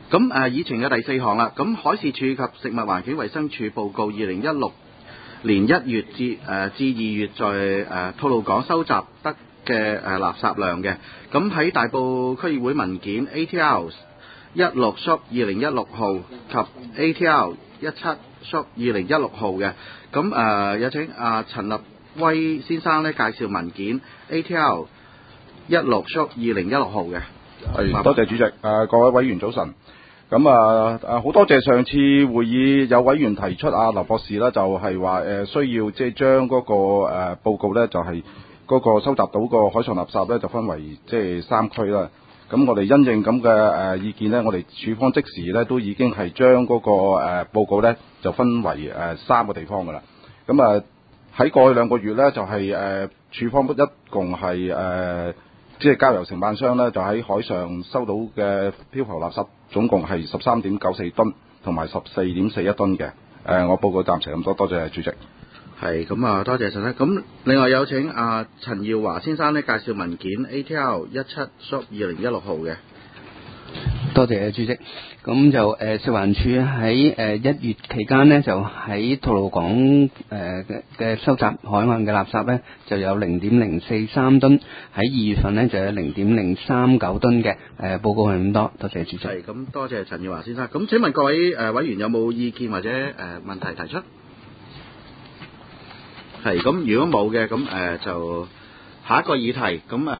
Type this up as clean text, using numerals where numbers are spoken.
咁議程嘅第4項啦，咁海事處及食物環境衞生署報告2016年1月至2月在吐露港收集得嘅垃圾量嘅，咁喺大埔區議會文件 ATR16/2016 號及 ATR17/2016 號嘅，咁有請陳立威先生咧介紹文件 ATR16/2016 號嘅。 係，多謝主席。各位委員早晨。咁好多謝上次會議有委員提出劉博士啦，就係話需要即係將嗰個報告咧，就係嗰個收集到個海上垃圾咧，就分為即係3區啦。咁我哋因應咁嘅意見咧，我哋署方即時咧都已經係將嗰個報告咧就分為3個地方噶啦。咁喺過去2個月咧，就係署方一共係即係交由承辦商咧，就喺海上收到嘅漂浮垃圾總共係13.94噸同埋14.41噸嘅。我報告暫時咁多，多謝主席。 係咁多謝陳生。咁另外有請陳耀華先生咧介紹文件 ATR17/2016 號嘅。 多謝主席。咁就食環署喺1月期間呢，就喺吐露港嘅收集海岸嘅垃圾呢，就有0.043噸，喺2月份呢，就有0.039噸嘅。報告係咁多，多謝主席。 係咁，多謝陳耀華先生。咁請問各位委員有冇意見或者問題提出？係咁，如果冇嘅咁就下一個議題咁